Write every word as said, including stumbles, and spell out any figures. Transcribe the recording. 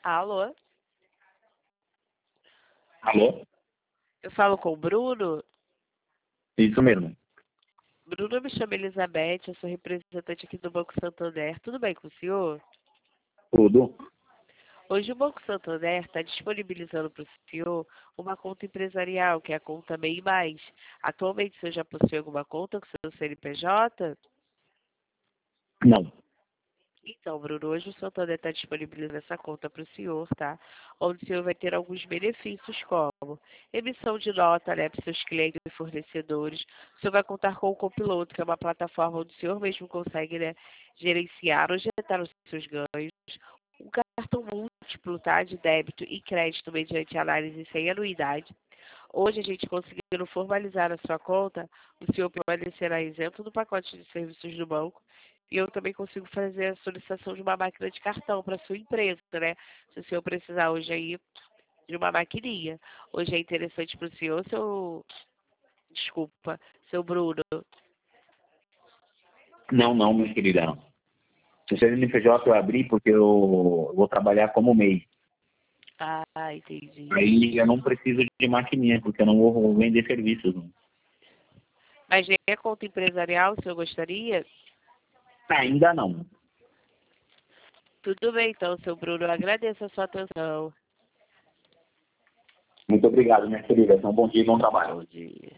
Alô? Alô? Eu falo com o Bruno? Isso mesmo. Bruno, eu me chamo Elizabeth, eu sou representante aqui do Banco Santander. Tudo bem com o senhor? Tudo? Hoje o Banco Santander está disponibilizando para o senhor uma conta empresarial, que é a conta MEI Mais. Atualmente, o senhor já possui alguma conta com o seu C N P J? Não. Então, Bruno, hoje o Santander está disponibilizando essa conta para o senhor, tá? Onde o senhor vai ter alguns benefícios, como emissão de nota, né, para seus clientes e fornecedores. O senhor vai contar com o Copiloto, que é uma plataforma onde o senhor mesmo consegue, né, gerenciar ou injetar os seus ganhos. Um cartão múltiplo, tá, de débito e crédito mediante análise sem anuidade. Hoje, a gente conseguindo formalizar a sua conta, o senhor permanecerá isento do pacote de serviços do banco e eu também consigo fazer a solicitação de uma máquina de cartão para sua empresa, né? Se o senhor precisar hoje aí de uma maquininha. Hoje é interessante para o senhor, seu... Desculpa, seu Bruno. Não, não, minha querida. O C N P J eu abri porque eu vou trabalhar como MEI. Ah, entendi. Aí eu não preciso de maquininha, porque eu não vou vender serviços. Não. Mas nem a conta empresarial, o senhor gostaria? Ainda não. Tudo bem, então, seu Bruno. Eu agradeço a sua atenção. Muito obrigado, minha querida. Então, bom dia e bom trabalho. Bom dia.